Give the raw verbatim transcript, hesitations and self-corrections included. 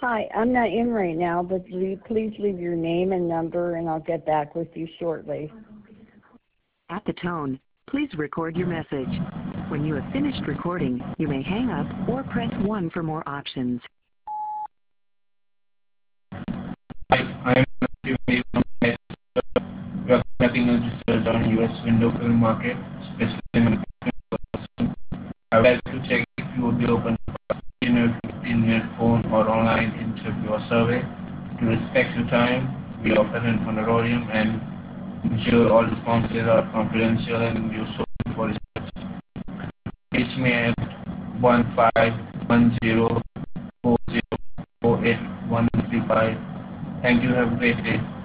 Hi, I'm not in right now, but will you please leave your name and number and I'll get back with you shortly. At the tone, please record your message. When you have finished recording, you may hang up or press one for more options. I am we are conducting a research on U S window film market, especially in I would like to check if you would be open for a fifteen minute phone or online interview or survey. To respect your time, we offer an honorarium and ensure all responses are confidential and useful for research. Reach me at one five one zero four zero four eight one three five. Thank you. Have a great day.